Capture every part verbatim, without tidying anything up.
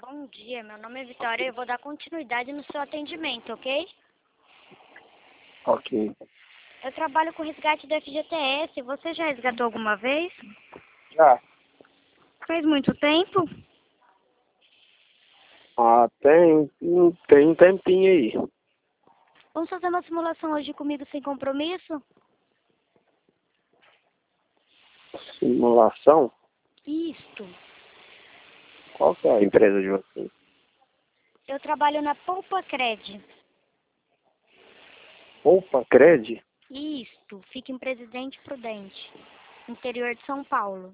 Bom dia, meu nome é Vitória e eu vou dar continuidade no seu atendimento, ok? Ok. Eu trabalho com resgate do F G T S. Você já resgatou alguma vez? Já. Faz muito tempo? Ah, tem, tem um tempinho aí. Vamos fazer uma simulação hoje comigo sem compromisso? Simulação? Isto. Qual que é a empresa de vocês? Eu trabalho na Poupa Cred. Opa, Cred? Isto. Fica em Presidente Prudente, interior de São Paulo.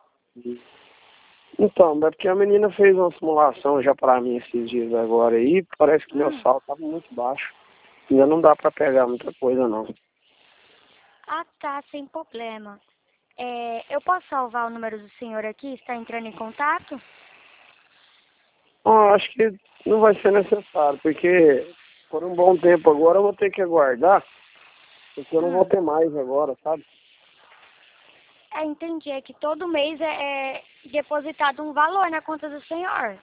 Então, é porque a menina fez uma simulação já pra mim esses dias agora aí. Parece que meu Hum. saldo tava muito baixo. Ainda não dá pra pegar muita coisa, não. Ah, tá. Sem problema. É, eu posso salvar o número do senhor aqui? Está entrando em contato? Ah, acho que não vai ser necessário, porque por um bom tempo agora eu vou ter que aguardar, porque eu não vou Hum. ter mais agora, sabe? É, entendi. É que todo mês é, é depositado um valor na conta do senhor.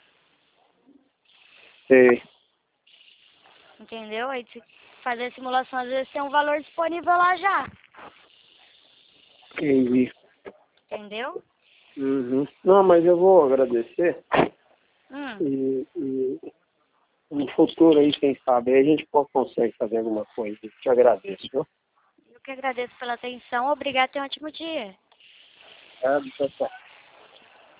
Sei. Entendeu? Aí se fazer a simulação, às vezes tem um valor disponível lá já. Entendi. Entendeu? Uhum. Não, mas eu vou agradecer. Hum. E, e no futuro aí, quem sabe, aí a gente pode, consegue fazer alguma coisa. Te agradeço, viu? Eu que agradeço pela atenção. Obrigada. Tenha um ótimo dia. É, tchau, tchau.